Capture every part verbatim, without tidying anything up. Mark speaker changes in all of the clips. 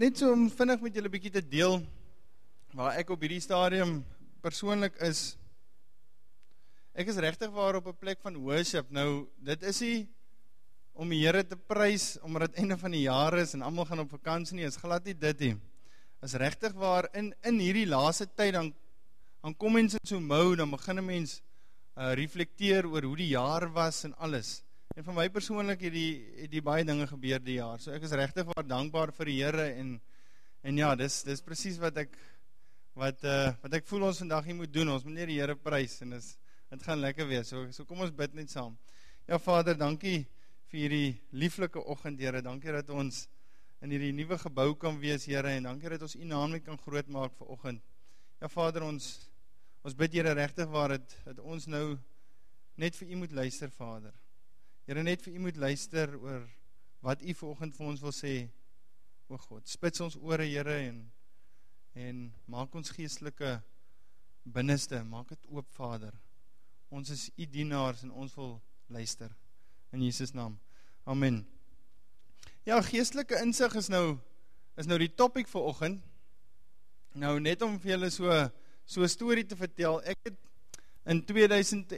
Speaker 1: net so om vinnig met julle bietjie te deel, waar ek op hierdie stadium persoonlik is, ek is regtig waar op 'n plek van worship. Nou, dit is nie om die Here te prys, omdat dit einde van die jaar is, en almal gaan op vakansie nie, is glad nie dit nie. Is regtig waar, in, in hierdie laaste tyd, dan, dan kom mens in so mou, dan begin 'n mens uh, reflekteer oor hoe die jaar was en alles. En vir my persoonlik het die, het die baie dinge gebeur die jaar, so ek is regtig waar dankbaar vir die Here, en, en ja, dis, dis presies wat ek, wat, uh, wat ek voel ons vandag hier moet doen, ons moet net die Here prys, en dis, dit gaan lekker wees, so, so kom ons bid net saam. Ja Vader, dankie vir hierdie lieflike oggend, Here, dankie dat ons in hierdie nuwe gebou kan wees, Here, en dankie dat ons U naam net kan groot maak vir oggend. Ja Vader, ons, ons bid Here regtig waar het, dat ons nou net vir U moet luister, Vader. Here, net vir U moet luister oor wat U vanoggend vir ons wil sê, o God. Spits ons ore, Here, en, en maak ons geestelike binneste, maak dit oop, Vader. Ons is U dienaars en ons wil luister. In Jesus naam. Amen. Ja, geestelike insig is nou, is nou die topic vir oggend. Nou, net om vir julle so, so 'n storie te vertel, ek het in tweeduisend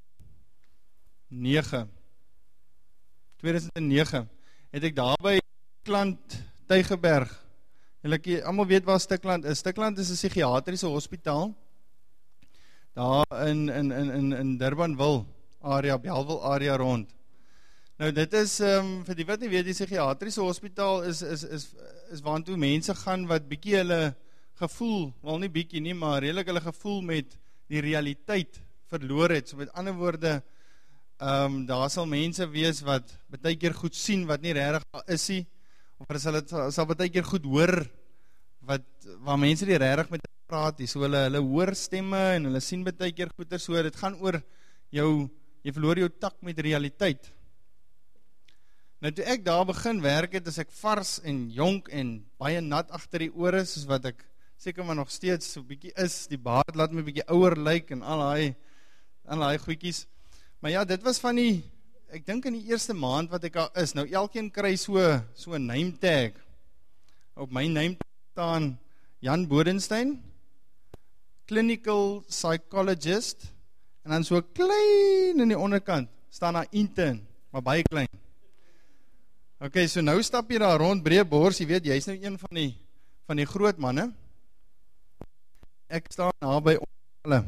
Speaker 1: nege, tweeduisend nege, het ek daar by Stikland, Tygerberg, julle almal weet waar Stikland is. Stikland is 'n psigiatriese hospitaal, daar in, in, in, in Durbanville area, Bellville area rond. Nou dit is, um, vir die wat nie weet, die psigiatriese hospitaal is, is, is, is waantoe mense gaan wat bietjie hulle gevoel, wel nie bietjie nie, maar redelijk hulle gevoel met die realiteit verloor het. So met ander woorde, um, daar sal mense wees wat baie keer goed sien, wat nie regtig is nie, of hulle sal, het, sal baie keer goed hoor, wat, waar mense nie regtig met praat nie, so hulle, hulle hoor stemme, en hulle sien baie keer goeie, so dit gaan oor jou, jy verloor jou tak met realiteit. Nou toe ek daar begin werk het, is ek vars en jonk en baie nat agter die ore, soos wat ek seker maar nog steeds so bietjie is, die baard laat my bietjie ouer lyk en al daai al daai goedjies. Maar ja, dit was van die, ek dink in die eerste maand wat ek al is, nou elkeen kry so so 'n name tag. Op my name tag staan Jan Bodenstein, clinical psychologist, en dan so klein in die onderkant staan daar intern, maar baie klein. Ok, so nou stap jy daar rond, breë bors, jy weet, jy is nou een van die, van die groot manne. Ek staan daar by ongevalle.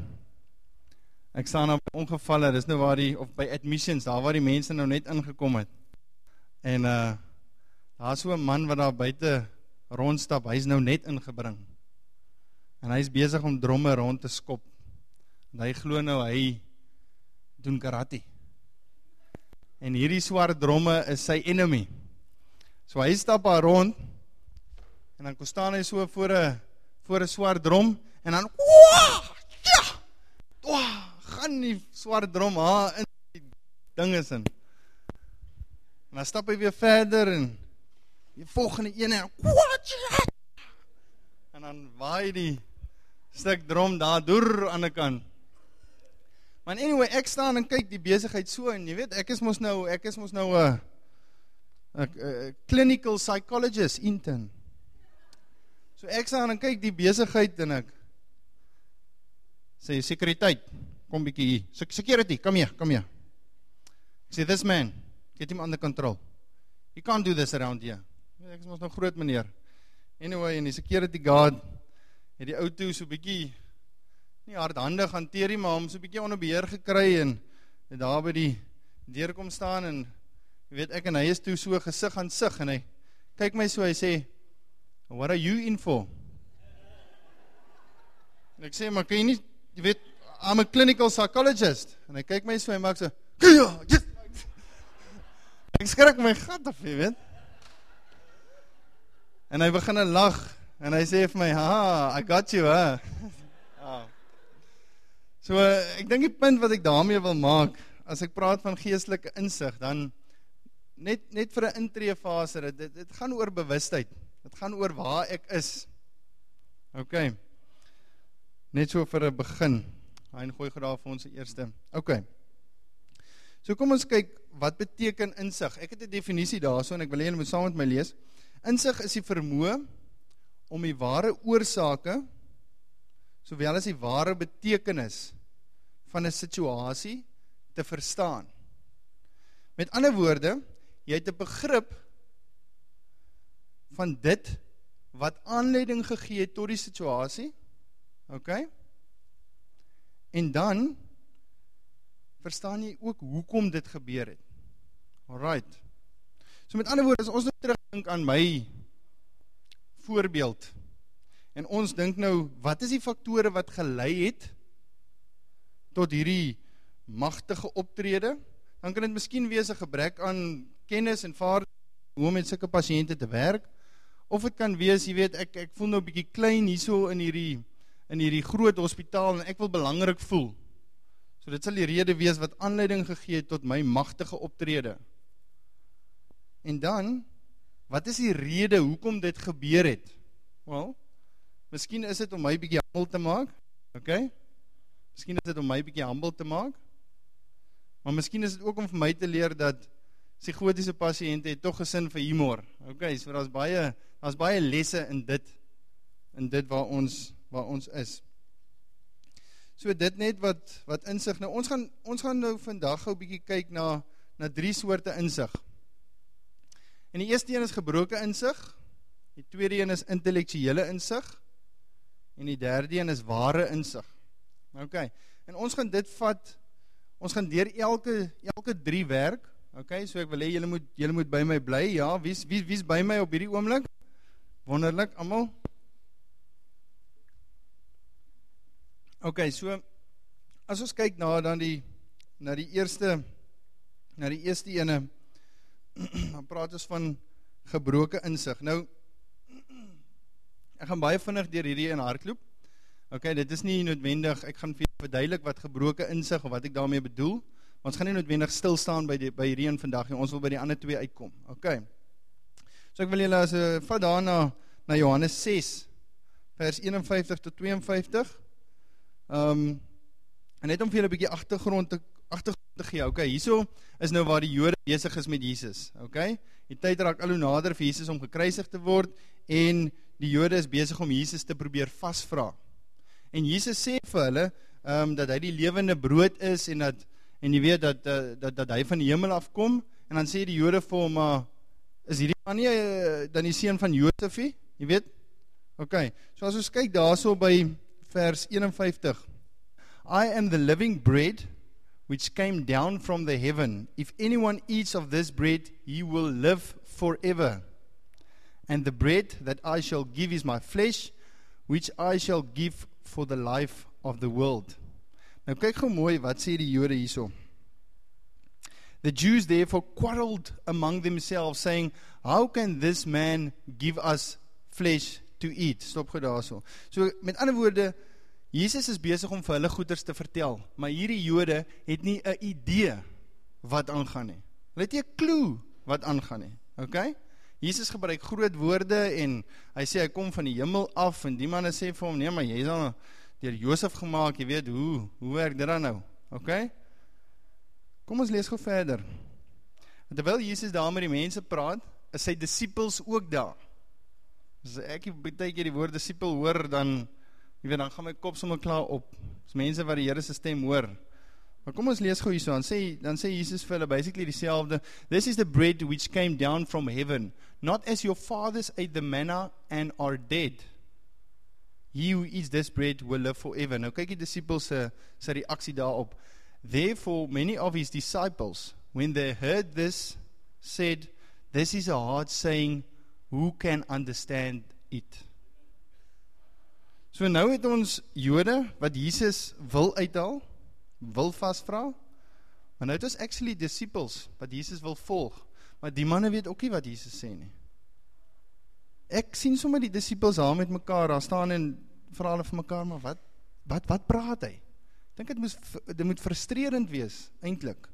Speaker 1: Ek staan daar by ongevalle, dis nou waar die, of by admissions, daar waar die mense nou net ingekom het. En uh, daar is so 'n man wat daar buite rondstap, hy is nou net ingebring. En hy is besig om dromme rond te skop. En hy glo nou, hy doen karate. En hierdie swart dromme is sy enemy. So hy stap daar rond, en dan staan hy so voor 'n voor 'n swart drom, en dan, waaah, ja, waaah, gaan die swart drom haar in die ding is in. En dan stap hy weer verder, en die volgende ene, en, waaah, en dan waai die stuk drom daar deur aan die kant. Maar anyway, ek staan en kyk die besigheid so, en jy weet, ek is mos nou, ek is mos nou 'n clinical psychologist intern. So ek staan en kyk die besigheid, en ek sê, sekuriteit, kom bietjie hier. Security, come here, come here. Ek sê, this man, get him under control. You can't do this around here. Ek is mos nou groot meneer. Anyway, en die security guard het die auto so bietjie nie hardhandig hanteer nie, maar hom so 'n bietjie onder beheer gekry, en, en daar by die deur kom staan, en jy weet, ek en hy is toe so gesig aan sig, en hy kyk my so, hy sê, what are you in for? En ek sê, maar kan jy nie, jy weet, I'm a clinical psychologist, en hy kyk my so, hy maak so, yes! Ek skrik my gat af, jy weet, en hy begin 'n lag, en hy sê vir my, ha, I got you, ha, huh? So, uh, ek dink die punt wat ek daarmee wil maak, as ek praat van geestelike insig, dan net, net vir 'n intreefase, dit, dit, dit gaan oor bewustheid, dit gaan oor waar ek is. Ok, net so vir 'n begin, hy gooi graag vir ons die eerste. Ok, so kom ons kyk, wat beteken insig? Ek het 'n definisie daarso, en ek wil hê julle moet saam met my lees. Insig is die vermoë om die ware oorsake, sowel as die ware betekenis van 'n situasie te verstaan. Met ander woorde, jy het 'n begrip van dit wat aanleiding gegee het tot die situasie, okay? En dan verstaan jy ook hoekom dit gebeur het. Alright. So met ander woorde, as ons nou terugdink aan my voorbeeld, en ons dink nou, wat is die faktore wat gelei het tot hierdie magtige optrede, dan kan dit miskien wees 'n gebrek aan kennis en vaardigheid hoe om met sulke pasiënte te werk, of dit kan wees, jy weet, ek, ek voel nou 'n bietjie klein hierso in hierdie, in hierdie groot hospitaal, en ek wil belangrik voel. So dit sal die rede wees wat aanleiding gegee het tot my magtige optrede. En dan, wat is die rede hoekom dit gebeur het? Wel, miskien is dit om my bietjie humble te maak, okay? Miskien is dit om my bietjie humble te maak, maar miskien is dit ook om vir my te leer dat psigotiese pasiënte het tog 'n sin vir humor. Okay, so daar's baie, daar's baie lesse in dit, in dit waar ons, waar ons is. So dit net wat, wat insig. Nou ons gaan, ons gaan nou vandag gou 'n bietjie kyk na, na drie soorte insig. En die eerste een is gebroke insig, die tweede een is intellektuele insig, en die derde een is ware insig. Okay, en ons gaan dit vat, ons gaan deur elke, elke drie werk, okay, so ek wil hê julle moet, julle moet by my bly, ja, wie's, wie, wie's by my op hierdie oomblik? Wonderlik, almal? Okay, so, as ons kyk na dan die, na die eerste, na die eerste ene, dan praat ons van gebroke insig. Nou, ek gaan baie vinnig deur hierdie in hardloop. Okay, dit is nie noodwendig, ek gaan vir julle verduidelik wat gebroke insig, of wat ek daarmee bedoel, maar ons gaan nie noodwendig stil staan by, die, by hierdie een vandag, en ons wil by die ander twee uitkom. Okay, so ek wil julle as uh, vat daar na, na Johannes ses, vers eenenvyftig tot tweeënvyftig, um, en net om vir julle 'n bietjie agtergrond te, agtergrond te gee. Okay, hierso is nou waar die Jode besig is met Jesus. Okay, die tyd raak al hoe nader vir Jesus om gekruisig te word, en die Jode is besig om Jesus te probeer vasvra. En Jesus sê vir hulle, um, dat hy die lewende brood is, en dat, en jy weet, dat, uh, dat, dat hy van die hemel afkom, en dan sê die Jode vir hom, uh, is hierdie man nie, uh, dan die seun van Josefie, jy weet? Ok, so as ons kyk daar so by vers eenenvyftig, I am the living bread, which came down from the heaven. If anyone eats of this bread, he will live forever. And the bread that I shall give is my flesh, which I shall give for the life of the world. Nou kyk gou mooi, wat sê die Jode hierso? The Jews therefore quarreled among themselves, saying, how can this man give us flesh to eat? Stop gou daar so. So, met ander woorde, Jesus is besig om vir hulle goeders te vertel, maar hierdie Jode het nie 'n idee wat aangaan nie. Hulle het nie 'n klou wat aangaan nie. Okay? Jesus gebruik groot woorde en hy sê hy kom van die hemel af en die manne sê vir hom, nee, maar jy is al deur Josef gemaak, jy weet hoe, hoe werk dit dan nou? Okay? Kom ons lees gou verder. En terwyl Jesus daar met die mense praat, is sy disippels ook daar. As ek baie keer die woord disipel hoor, dan jy weet, dan gaan my kop sommer klaar op. Dis mense wat die Here se stem hoor. Maar kom ons lees gou hierso, dan sê, dan sê Jesus vir hulle basically dieselfde. This is the bread which came down from heaven, not as your fathers ate the manna and are dead. He who eats this bread will live forever. Nou kyk die disciples se se reaksie daarop. Therefore many of his disciples, when they heard this, said, this is a hard saying, who can understand it? So nou het ons Jode wat Jesus wil uithaal, wil vasvra, maar nou het ons actually disciples wat Jesus wil volg, maar die manne weet ook nie wat Jesus sê nie. Ek sien sommer die disciples daar met mekaar, daar staan en vra hulle vir mekaar, maar wat, wat, wat praat hy? Ek dink dit moet, dit moet frustrerend wees, eintlik.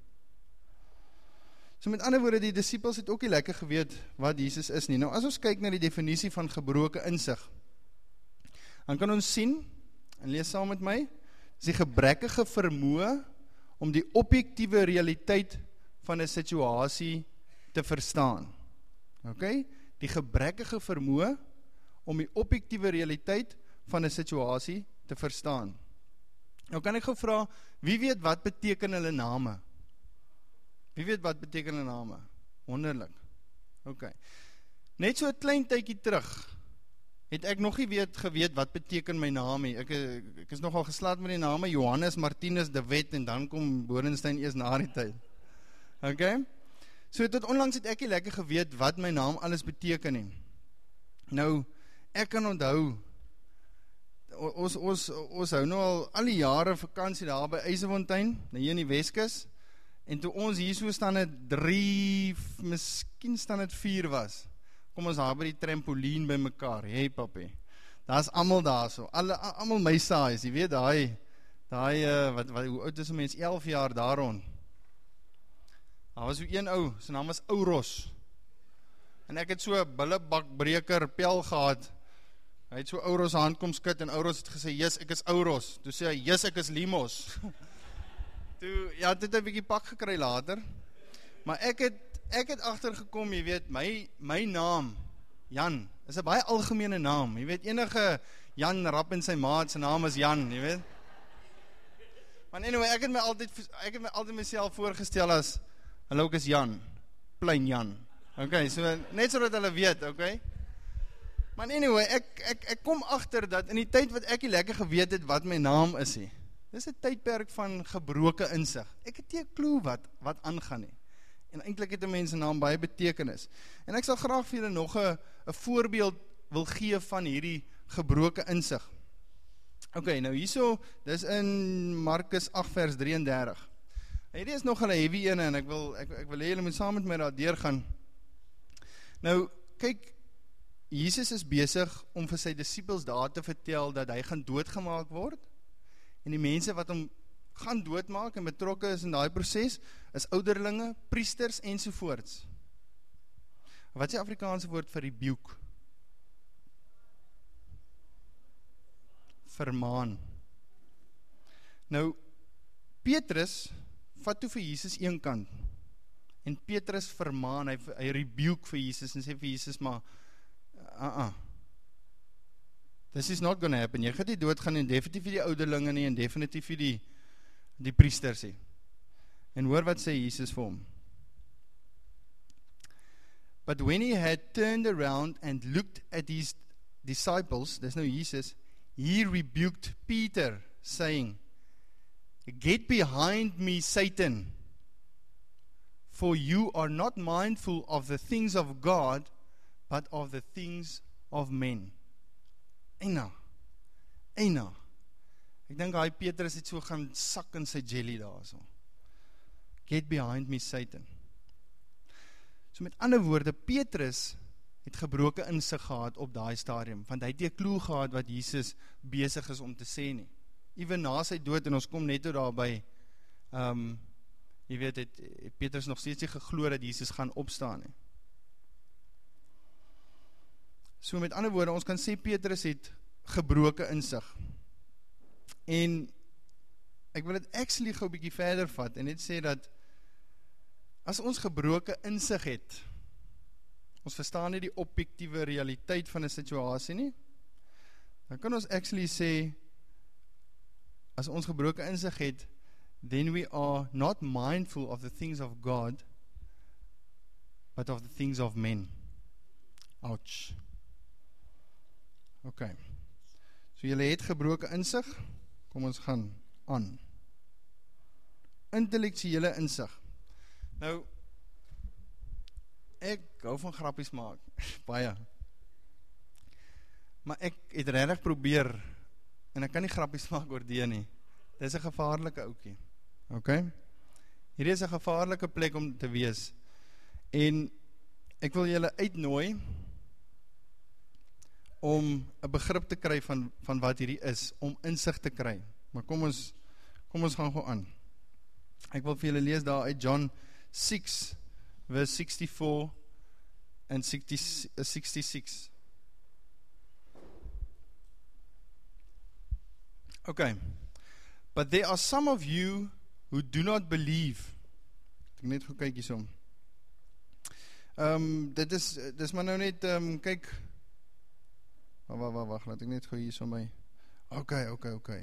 Speaker 1: So met ander woorde, die disciples het ook nie lekker geweet wat Jesus is nie. Nou as ons kyk na die definisie van gebroke insig, dan kan ons sien, en lees saam met my, is die gebrekkige vermoë om die objektiewe realiteit van 'n situasie te verstaan. Okay? Die gebrekkige vermoë om die objektiewe realiteit van 'n situasie te verstaan. Nou kan ek gou vra, wie weet wat beteken hulle name? Wie weet wat beteken hulle name? Wonderlik. OK. Net so 'n klein tydjie terug het ek nog nie weet geweet wat beteken my naam nie. Ek, ek is nogal geslaat met die name Johannes Martinus de Wet en dan kom Bodenstein eers na die tyd. OK? So tot onlangs het ek nie lekker geweet wat my naam alles beteken nie. Nou, ek kan onthou, ons, ons, ons hou nou al al die jare vakansie daar by Eisefontein, hier in die Weskus, en toe ons hier so staan het drie, miskien staan het vier was, kom ons daar by die trampolien by mekaar, hey papie, daar is allemaal daar so, alle, allemaal my saais, jy weet, die, die uh, wat, wat, hoe oud is een mens, elf jaar daar rond, daar was so een ou, sy naam was Ouros, en ek het so een billebakbreker pel gehad, hy het so Ouros hand kom skit, en Ouros het gesê, yes, ek is Ouros, toe sê hy, yes, ek is Limos, toe, ja, dit het een bykie pak gekry later, maar ek het, ek het achtergekom, jy weet, my, my naam, Jan, is een baie algemene naam, jy weet, enige Jan rap in sy maat, sy naam is Jan, jy weet, maar anyway, ek het my altyd, ek het my altyd myself voorgestel as, hallo, ek is Jan, plein Jan, ok, so, net so dat hulle weet, ok, maar anyway, ek, ek, ek kom achter dat, in die tyd wat ek nie lekker geweet het, wat my naam is nie, dis een tydperk van gebroke insig, ek het nie 'n klou wat, wat aangaan nie, en eintlik het 'n mens se naam baie betekenis, en ek sal graag vir julle nog 'n 'n voorbeeld wil gee van hierdie gebroke insig. Ok, nou hierso, dis in Markus agt vers drieëndertig, hierdie is nog 'n heavy ene, en ek wil, ek, ek wil hê julle moet saam met my daar deurgaan. Nou, kyk, Jesus is besig om vir sy disippels daar te vertel dat hy gaan doodgemaak word, en die mense wat hom gaan doodmaak en betrokke is in daai proses, is ouderlinge, priesters ensovoorts. Wat is die Afrikaanse woord vir rebuke? Vermaan. Nou, Petrus vat toe vir Jesus een kant, en Petrus vermaan, hy, hy rebuke vir Jesus, en sê vir Jesus, maar, uh-uh, this is not gonna happen, jy gaat nie doodgaan, en definitief vir die ouderlinge nie, en definitief vir die, die priesters nie. En hoor wat sê Jesus vir hom. But when he had turned around and looked at his disciples, dis nou Jesus, he rebuked Peter, saying, get behind me, Satan, for you are not mindful of the things of God, but of the things of men. Eina, eina, ek dink hy Petrus het so gaan sak in sy jelly daar so. Get behind me, Satan. So met ander woorde, Petrus het gebroke insig gehad op daai stadium, want hy het nie 'n klou gehad wat Jesus besig is om te sê nie. Ewen na sy dood, en ons kom net toe daarby, um, jy weet, het, het Petrus nog steeds nie geglo dat Jesus gaan opstaan nie. So met ander woorde, ons kan sê Petrus het gebroke insig. En ek wil het actually gou 'n bietjie verder vat en net sê dat as ons gebroke insig het, ons verstaan nie die objektiewe realiteit van 'n situasie nie, dan kan ons actually sê, as ons gebroke insig het, then we are not mindful of the things of God, but of the things of men. Ouch. Ok. So julle het gebroke insig, kom ons gaan aan. Intellektuele insig. Nou, ek hou van grappies maak, baie. Maar ek het regtig probeer, en ek kan nie grappies maak oor die nie. Dit is 'n gevaarlike oukie. Ok? Hierdie is 'n gevaarlike plek om te wees. En ek wil julle uitnooi om 'n begrip te kry van, van wat hierdie is, om insig te kry. Maar kom ons, kom ons gaan gou aan. Ek wil vir julle lees daar uit John six, verse sixty-four and sixty-six. Okay. But there are some of you who do not believe. Ek net gou kyk hierso. Ehm um, dit is dis maar nou net ehm um, kyk Wag, wag, wag, wag, laat ek net gou hier so my. Okay, okay, okay.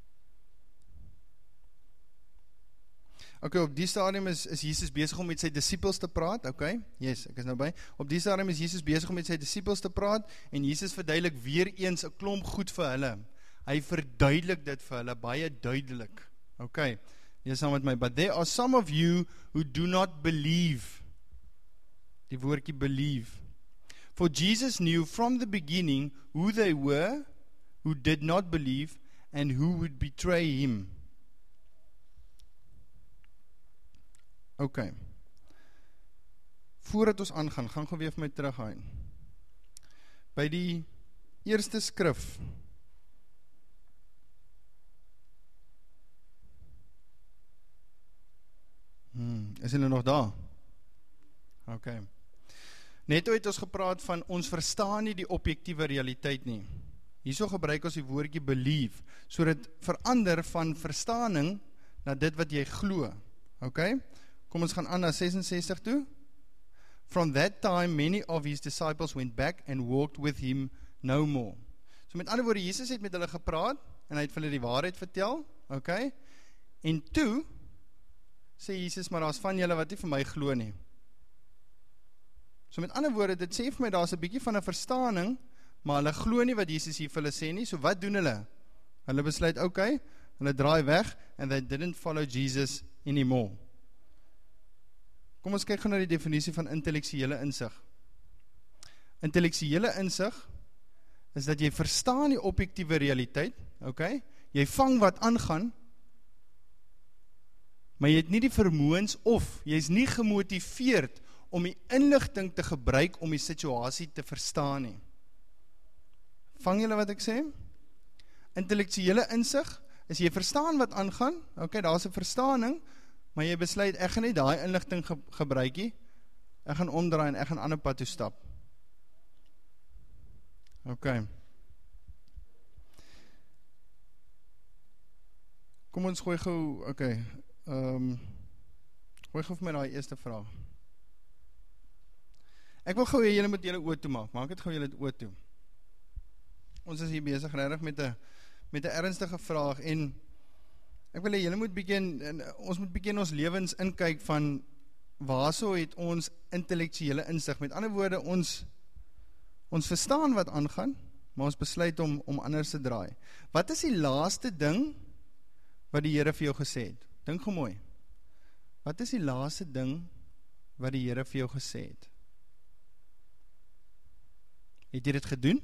Speaker 1: Okay, op die stadium is, is Jesus besig om met sy disippels te praat, okay? Yes, ek is nou by. Op die stadium is Jesus besig om met sy disippels te praat, en Jesus verduidelik weer eens 'n klomp goed vir hulle. Hy verduidelik dit vir hulle, baie duidelik. Okay, lees saam met my. But there are some of you who do not believe. Die woordjie believe. For Jesus knew from the beginning who they were, who did not believe, and who would betray him. Okay. Voordat ons aangaan, gaan gou weer vir my teruggaan. By die eerste skrif, hmm, is hulle nog daar? Okay. Net het ons gepraat van, ons verstaan nie die objektiewe realiteit nie. Hierso gebruik ons die woordjie believe, so dit verander van verstaaning na dit wat jy glo. Okay? Kom ons gaan aan na sesensestig toe. From that time, many of his disciples went back and walked with him no more. So met ander woorde, Jesus het met hulle gepraat, en hy het vir hulle die waarheid vertel, okay? En toe, sê Jesus, maar daar is van julle wat nie vir my glo nie. So met ander woorde, dit sê vir my, daar is 'n bietjie van 'n verstaaning, maar hulle glo nie wat Jesus hier vir hulle sê nie, so wat doen hulle? Hulle besluit, okay, hulle draai weg, and they didn't follow Jesus anymore. Kom ons kyk gou na die definisie van intellektuele insig. Intellektuele insig is dat jy verstaan die objektiewe realiteit, okay? Jy vang wat aangaan, maar jy het nie die vermoëns of jy is nie gemotiveerd om die inligting te gebruik om die situasie te verstaan nie. Vang julle wat ek sê? Intellektuele insig is jy verstaan wat aangaan, okay, daar is 'n verstaaning, maar jy besluit, ek gaan nie daai inligting ge gebruik nie, ek gaan omdraai en ek gaan 'n ander pad toe stap. Ok. Kom ons gooi gou, ok, um, gooi gou vir my daai eerste vraag. Ek wil gou hê julle moet julle oë toe maak, maak dit gou julle oë toe. Ons is hier besig regtig met 'n met 'n ernstige vraag, en ek wil hê julle moet begin, en ons moet begin ons lewens inkyk van waarso het ons intellektuele insig. Met ander woorde, ons ons verstaan wat aangaan, maar ons besluit om om anders te draai. Wat is die laaste ding wat die Here vir jou gesê het? Dink gou mooi. Wat is die laaste ding wat die Here vir jou gesê het? Het jy dit gedoen?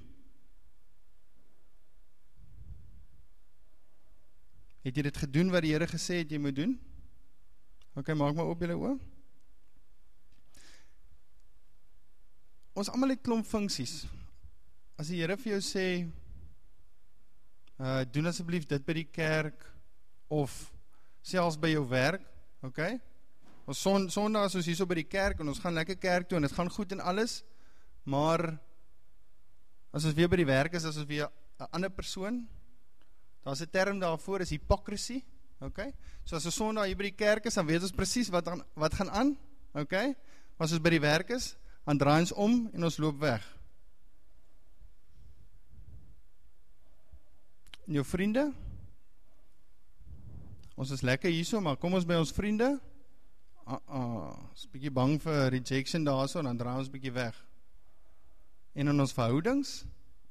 Speaker 1: Het jy dit gedoen wat die Here gesê het jy moet doen? Ok, maak maar op julle oë. Ons almal het klomp funksies. As die Here vir jou sê, uh, doen asseblief dit by die kerk, of selfs by jou werk, ok? Ons son, sondag is ons hier so by die kerk, en ons gaan lekker kerk toe, en het gaan goed en alles, maar as ons weer by die werk is, as ons weer 'n ander persoon, daar is 'n term daarvoor, is hypocrisy, ok? So as ons sondag hier by die kerk is, dan weet ons presies wat, wat gaan aan, ok? Maar as ons by die werk is, dan draai ons om, en ons loop weg. En jou vriende, ons is lekker hierso, maar kom ons by ons vriende, uh, uh, ons is bietjie bang vir rejection daarso, en dan draai ons bietjie weg. En in ons verhoudings,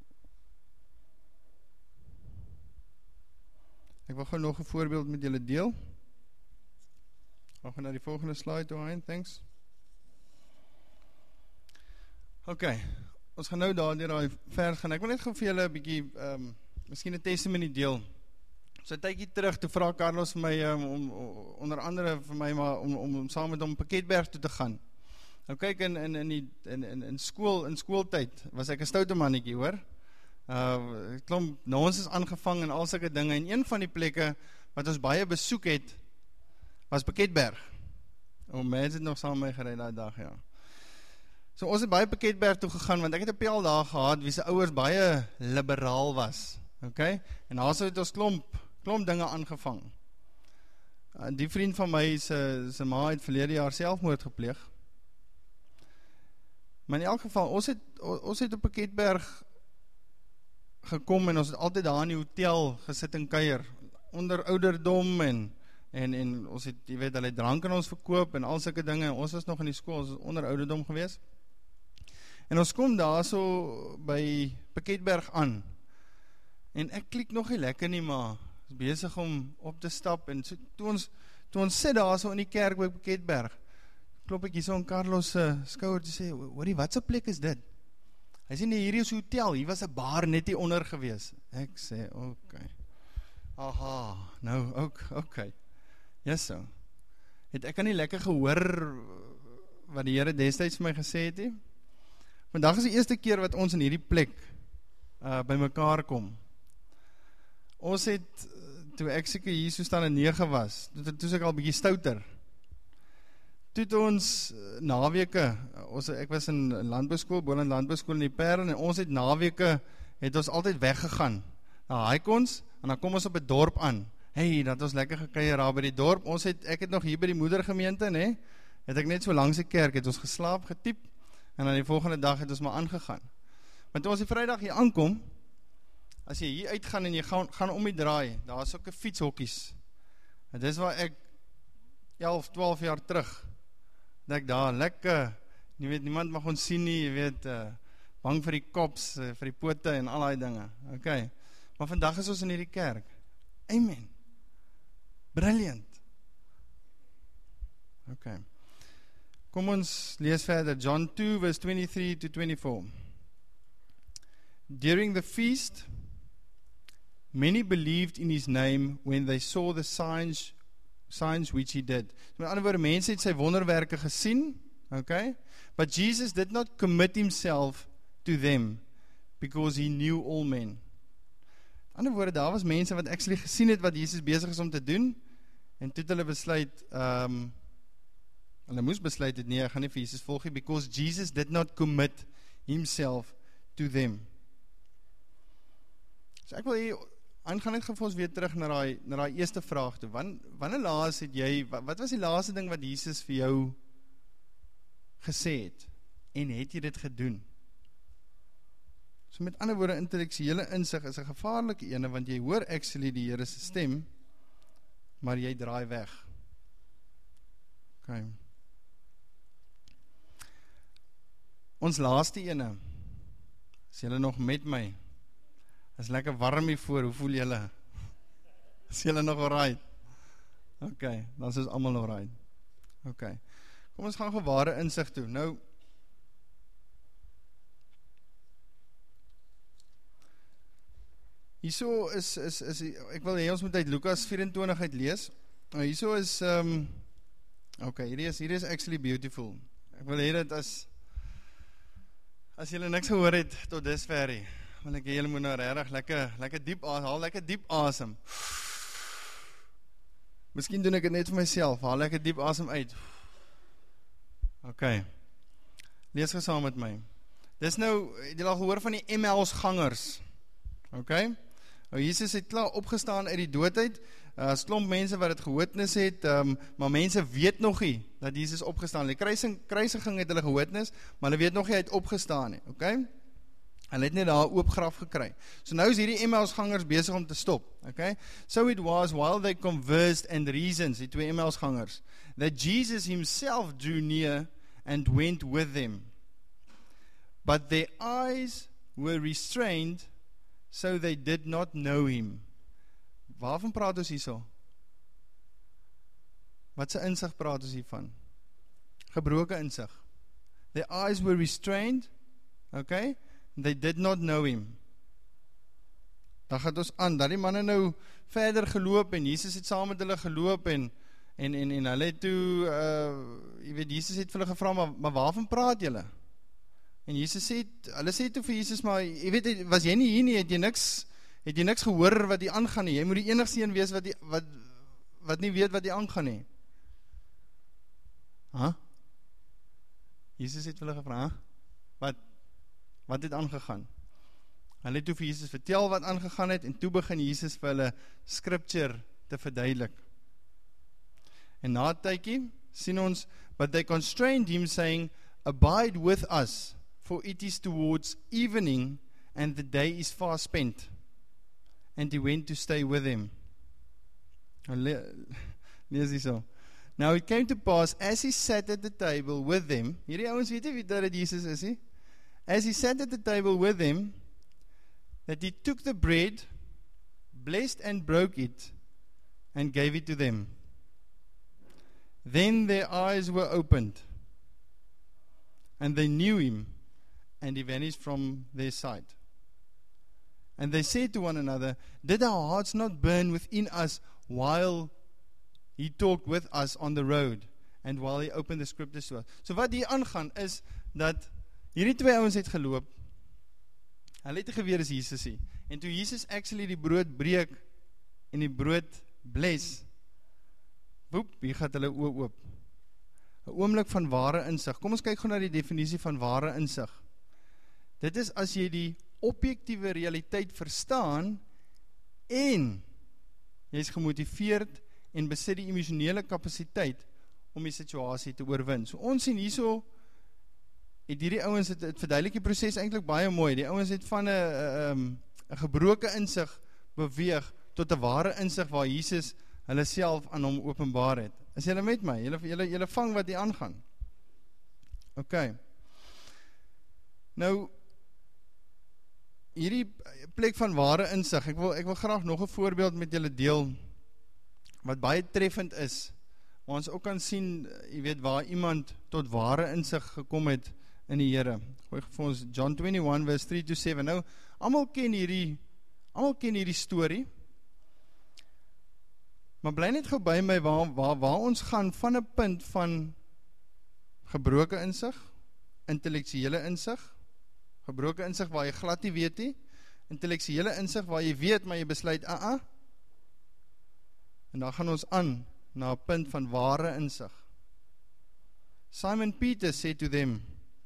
Speaker 1: ek wil gou nog 'n voorbeeld met julle deel. Gaan we na die volgende slide toe heen, thanks. Ok, ons gaan nou daar deur daai vers gaan. Ek wil net gou vir julle 'n bietjie, um, miskien 'n testimony deel. So 'n tydjie terug, toe vra Carlos vir my, um, om, onder andere vir my, maar om, om, om saam met hom Pakketberg toe te gaan. Nou kyk, in, in, in, die, in, in, in, school, in schooltyd was ek 'n stoute mannetjie, hoor. Uh, klomp nonsens aangevang en al sulke dinge, en een van die plekke wat ons baie besoek het, was Pakketberg. O, mense het nog saam met my gery daai dag, ja. So ons het baie Pakketberg toe gegaan, want ek het 'n pel daar gehad, wie se ouers baie liberaal was, ok, en daar het ons klomp, klomp dinge aangevang. Uh, die vriend van my, sy, sy ma het verlede jaar selfmoord gepleeg, maar in elk geval, ons het, ons het op Pakketberg gekom en ons het altyd daar in die hotel gesit en kuier, onder ouderdom en, en, en ons het, jy weet, hulle het drank aan ons verkoop en al sulke dinge, ons was nog in die skool, ons was onder ouderdom gewees. En ons kom daar so by Piketberg aan, en ek klik nog nie lekker nie, maar is besig om op te stap, en so, toe, ons, toe ons sit daar so in die kerk by Piketberg, klop ek hier so in Carlos uh, skouer te sê, hoorie, wat se plek is dit? Hy sê, nee, hier is hotel, hier was 'n bar net hier onder gewees. Ek sê, ok, aha, nou, ok, ok, yes so, het ek kan nie lekker gehoor wat die Here destyds vir my gesê het nie. Vandag is die eerste keer wat ons in hierdie plek uh, by mekaar kom. Ons het, toe ek seker hier so staan in nege was, toe, toe ek al bietjie stouter, toe het ons naweke, ons, ek was in landbouskool, Boland landbouskool in die Parel, en ons het naweke, het ons altyd weggegaan, na Haikons, en dan kom ons op 'n dorp aan, hey, dat ons lekker gekuier daar by die dorp, ons het, ek het nog hier by die moedergemeente, nee, het ek net so langs die kerk, het ons geslaap, getiep, en dan die volgende dag het ons maar aangegaan. Maar toe ons die Vrydag hier aankom, as jy hier uitgaan en jy gaan, gaan om die draai, daar is ook 'n fietshokkies. En dis waar ek elf, twaalf jaar terug, dat ek daar lekker, jy weet, niemand mag ons sien nie, jy weet, uh, bang vir die kops, uh, vir die pote en al die dinge. Okay. Maar vandag is ons in hierdie kerk. Amen. Brilliant. Okay. Kom ons lees verder, John two verse twenty-three to twenty-four. During the feast, many believed in his name when they saw the signs signs which he did. Met ander woorde, mense het sy wonderwerke gesien, okay? But Jesus did not commit himself to them because he knew all men. Ander woorde, daar was mense wat actually gesien het wat Jesus besig is om te doen, en toe het hulle besluit, um, hulle moes besluit het, nee, ek gaan nie vir Jesus volg nie, because Jesus did not commit himself to them. So ek wil hier, en gaan net vir ons weer terug na die, na die eerste vraag toe. Wan, wanneer laas het jy, wat, wat was die laaste ding wat Jesus vir jou gesê het? En het jy dit gedoen? So met ander woorde, intellektuele insig is 'n gevaarlike ene, want jy hoor actually die Here se stem, maar jy draai weg. Okay. Ons laaste ene, is julle nog met my? Is lekker warm hier voor, hoe voel julle? Is julle nog alright? Ok, dan is ons allemaal alright. Ok, kom ons gaan geware insig toe. Nou, hierso is, is, is, ek wil hê ons moet uit Lukas vyf-en-twintig uit lees. Nou, hierso is, um, ok, hier is, hier is actually beautiful. Ek wil hê dat as, as julle niks gehoor het tot dusver, wil ek julle moet nou regtig lekker, lekker diep asem, haal lekker diep asem. Miskien doen ek dit net vir myself, haal lekker diep asem uit. Ok, lees gou saam met my. Dis nou, het julle al gehoor van die Emmausgangers, ok? Nou, Jesus het klaar opgestaan uit die dood uit, uh, klomp mense wat het gehoornis het, um, maar mense weet nog nie, dat Jesus opgestaan het. Die kruising, kruisiging het hulle gehoornis, maar hulle weet nog nie, hy het opgestaan nie, ok? Hulle het net daar 'n oop graf gekry. So nou is hierdie Emmausgangers besig om te stop, okay? So it was while they conversed and reasoned, die twee Emmausgangers, that Jesus himself drew near and went with them. But their eyes were restrained, so they did not know him. Waarvan praat ons hierso? Wat se insig praat ons hiervan? Gebroke insig. Their eyes were restrained, okay? They did not know him. Dan gaat ons aan, dat die manne nou verder geloop, en Jesus het saam met hulle geloop, en, en, en, en hulle het toe, uh, jy weet, Jesus het vir hulle gevra, maar, maar waarvan praat julle? En Jesus sê, hulle sê toe vir Jesus, maar, jy weet, was jy nie hier nie, het jy niks, het jy niks gehoor wat die aangaan nie, jy moet die enigste een wees wat, die, wat, wat nie weet wat die aangaan nie. Huh? Jesus het vir hulle gevra, huh? Wat? Wat het aangegaan? Hulle het toe vir Jesus vertel wat aangegaan het, en toe begin Jesus vir hulle scripture te verduidelik. En na 'n tydjie sien ons, but they constrained him, saying, abide with us, for it is towards evening, and the day is far spent. And he went to stay with him. Lees hier so. Now it came to pass, as he sat at the table with them, hierdie ouens weet nie wie dat Jesus is nie, as he sat at the table with them, that he took the bread, blessed and broke it, and gave it to them. Then their eyes were opened, and they knew him, and he vanished from their sight. And they said to one another, did our hearts not burn within us while he talked with us on the road, and while he opened the scriptures to us? So wat hier aangaan is, dat hierdie twee ouens het geloop, hulle het geweer is Jesus hier, en toe Jesus actually die brood breek, en die brood bless, woep, hier gaat hulle oop oop. 'n Oomblik van ware insig. Kom ons kyk gou na die definisie van ware insig. Dit is as jy die objektiewe realiteit verstaan, en jy is gemotiveerd, en besit die emosionele kapasiteit, om die situasie te oorwin. So ons sien hierso, het hierdie ouens, het, het verduidelik die proces eintlik baie mooi. Die ouens het van 'n gebroke insig beweeg, tot 'n ware insig waar Jesus hulle self aan hom openbaar het. Is julle met my? Julle, julle, julle vang wat hier aangaan. Ok. Nou, hierdie plek van ware insig, ek wil, ek wil graag nog 'n voorbeeld met julle deel, wat baie treffend is, waar ons ook kan sien, jy weet, waar iemand tot ware insig gekom het in die Here. Gooi vir ons John twenty-one verse three to seven. Nou, almal ken hierdie, almal ken hierdie storie, maar bly net gou by my waar, waar, waar ons gaan van 'n punt van gebroke insig, intellektuele insig, gebroke insig waar jy glad nie weet nie, intellektuele insig waar jy weet, maar jy besluit, ah, ah, en dan gaan ons aan na 'n punt van ware insig. Simon Peter said to them,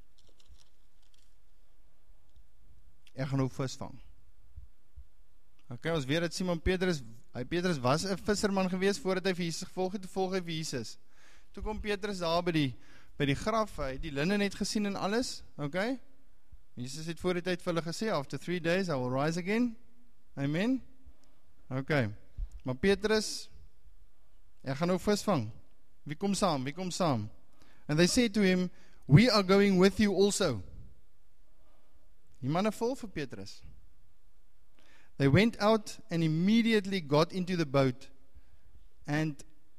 Speaker 1: ek gaan nou vis vang. Ok, ons weet dat Simon Petrus, hy Petrus was 'n visserman gewees voordat hy vir Jesus gevolg het, toe volg hy vir Jesus. Toe kom Petrus daar by die, by die graf, hy het die linne net gesien en alles, ok? Jesus het voor die tyd vir hulle gesê, after three days I will rise again. Amen? Ok, maar Petrus, ek gaan nou vis vang. Wie kom saam? Wie kom saam? And they said to him, we are going with you also. Die manne vol vir Petrus. They went out and immediately got into the boat, and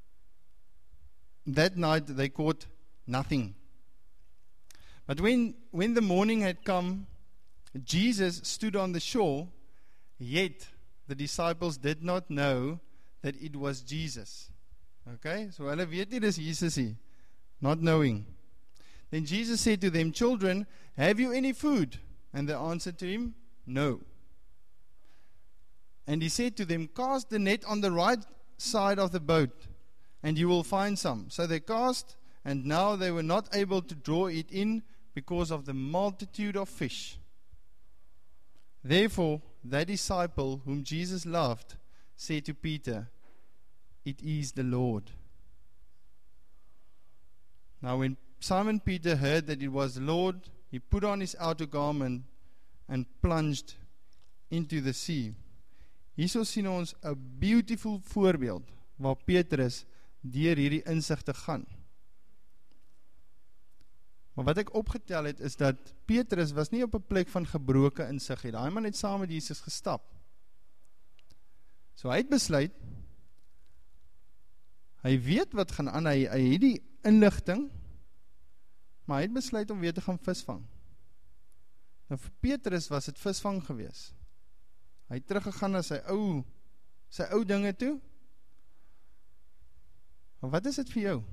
Speaker 1: that night they caught nothing. But when, when the morning had come, Jesus stood on the shore, yet the disciples did not know that it was Jesus. Okay, so hulle weet nie dis Jesus hier, not knowing. Then Jesus said to them, children, have you any food? And they answered to him, no. And he said to them, cast the net on the right side of the boat, and you will find some. So they cast, and now they were not able to draw it in because of the multitude of fish. Therefore, that disciple whom Jesus loved said to Peter, it is the Lord. Now when Simon Peter heard that it was the Lord, he put on his outer garment and plunged into the sea. Hierso sien ons 'n beautiful voorbeeld waar Petrus deur hierdie insig te gaan. Maar wat ek opgetel het is dat Petrus was nie op 'n plek van gebroke insig nie. Daai man het saam met Jesus gestap. So hy het besluit, hy weet wat gaan aan, hy, hy het die inligting, maar hy het besluit om weer te gaan visvang. Nou vir Petrus was het visvang gewees. Hy het teruggegaan na sy ou, sy ou dinge toe. Maar wat is dit vir jou?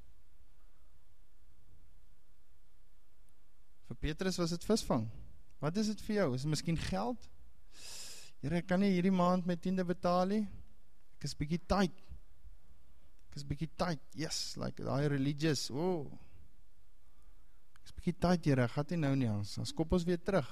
Speaker 1: Vir Petrus was het visvang. Wat is dit vir jou? Is het miskien geld? Here, ek kan nie hierdie maand my tiende betaal nie. Ek is bietjie tight. Ek is bietjie tight. Yes, like daai religious. Oh. Ek is bietjie tight, Here. Ek gaan nie nou nie. Ons, ons kop ons weer terug.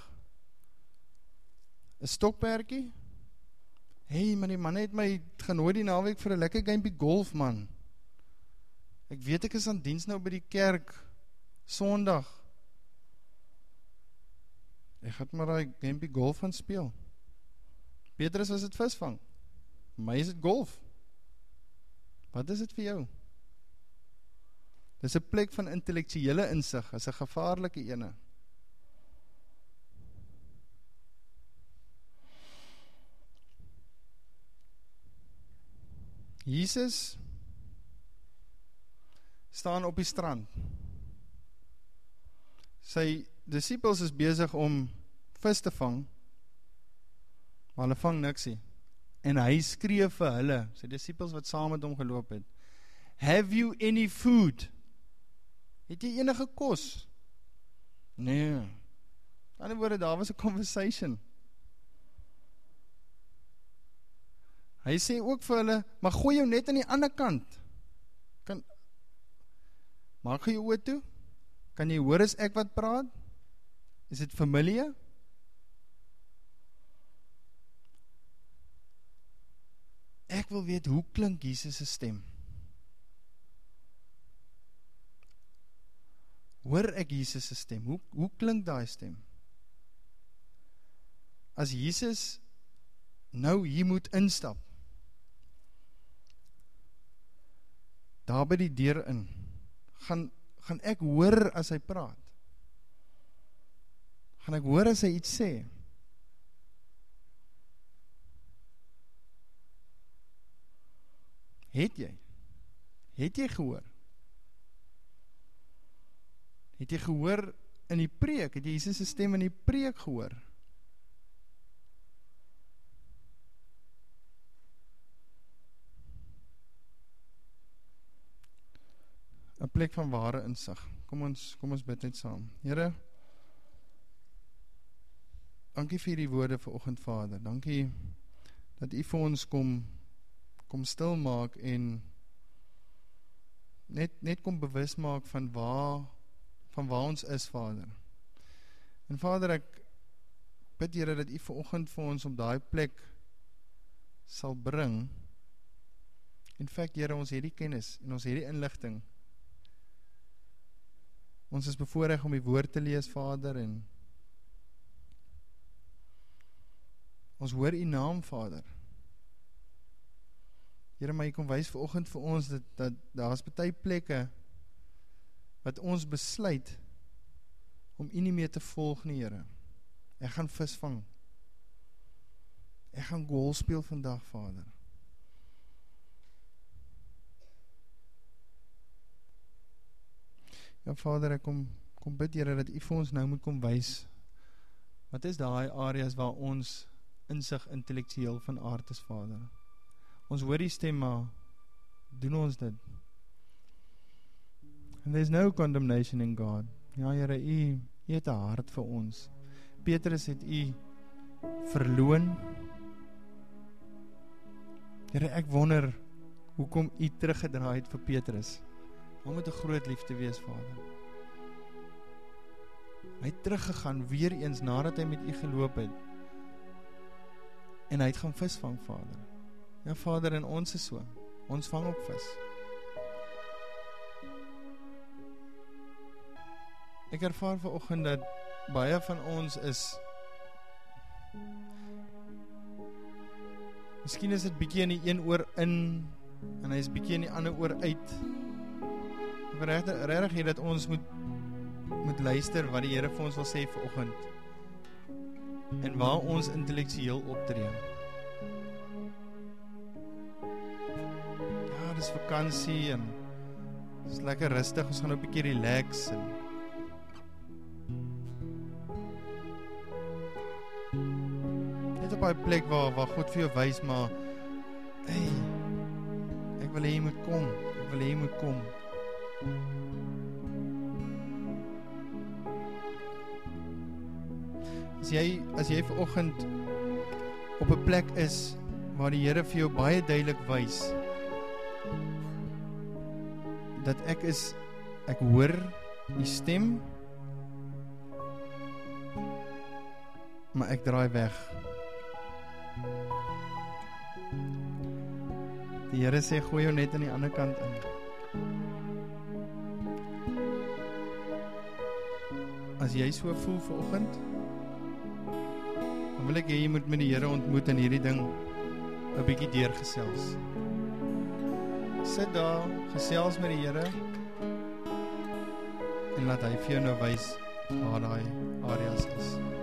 Speaker 1: 'n Stokperdjie? Hey, man, die man het my genooi die naweek vir 'n lekker gamepie golf, man. Ek weet ek is aan diens nou by die kerk Sondag. Ek gaan maar daai gampie golf gaan speel. Petrus was dit visvang. Vir my is dit golf. Wat is dit vir jou? Dis 'n plek van intellektuele insig, is 'n gevaarlike ene. Jesus staan op die strand. Sy disippels is besig om vis te vang, maar hulle vang niksie. En hy skree vir hulle, sy disippels wat saam met hom geloop het, "Have you any food?" Het jy enige kos? Nee. In ander woorde, daar was 'n conversation. Hy sê ook vir hulle, maar gooi jou net aan die ander kant. Kan, maak jy jou oor toe? Kan jy hoor as ek wat praat? Is dit familie? Ek wil weet, hoe klink Jesus se stem? Hoor ek Jesus se stem? Hoe, hoe klink daai stem? As Jesus nou hier moet instap, daar by die deur in, gaan, gaan ek hoor as hy praat? Gaan ek hoor as hy iets sê? Het jy? Het jy gehoor? Het jy gehoor in die preek? Het jy Jesus se stem in die preek gehoor? 'n plek van ware insig. Kom ons, kom ons bid net saam. Here, dankie vir die woorde vanoggend, Vader. Dankie dat U vir ons kom, kom stil maak en net, net kom bewus maak van waar, van waar ons is, Vader. En Vader, ek bid, Here, dat U vanoggend vir ons op daai plek sal bring. In feite, Here, ons het die kennis en ons het die inligting. Ons is bevoorreg om die woord te lees, Vader, en ons hoor U naam, Vader. Here, maar U kom wys vanoggend vir ons dat, dat daar is baie plekke wat ons besluit om U nie meer te volg nie, Here. Ek gaan vis vang. Ek gaan golf speel vandag, Vader. Ja, Vader, ek kom, kom bid, Here, dat U vir ons nou moet kom wys, wat is daai areas waar ons insig intellektueel van aard is, Vader. Ons hoor die stem, maar doen ons dit? And there's no condemnation in God. Ja, Here, U, U het 'n hart vir ons. Petrus het U verloon. Here, ek wonder, hoekom U teruggedraai het vir Petrus. Hy moet 'n groot liefde wees, Vader. Hy het teruggegaan weer eens nadat hy met U geloop het. En hy het gaan vis vang, Vader. Ja, Vader, en ons is so. Ons vang ook vis. Ek ervaar vanoggend dat baie van ons is, miskien is dit bietjie in die een oor in, en hy is bietjie in die ander oor uit. Regtig, regtig hier dat ons moet, moet luister wat die Here vir ons wil sê vanoggend. En waar ons intellektueel optree. Ja, dis vakansie en dis lekker rustig, ons gaan 'n bietjie relax en net op 'n plek waar waar God vir jou wys, maar hey, ek wil hê jy moet kom. Ek wil hê jy moet kom. As jy, as jy vanoggend op 'n plek is waar die Here vir jou baie duidelik wys dat ek is, ek hoor die stem, maar ek draai weg. Die Here sê, gooi jou net aan die ander kant in. As jy so voel vanoggend, Dan wil ek hê jy moet met die Here ontmoet en hierdie ding 'n bietjie deurgesels. Sit daar, gesels met die Here en laat hy vir jou nou wys waar daai areas is.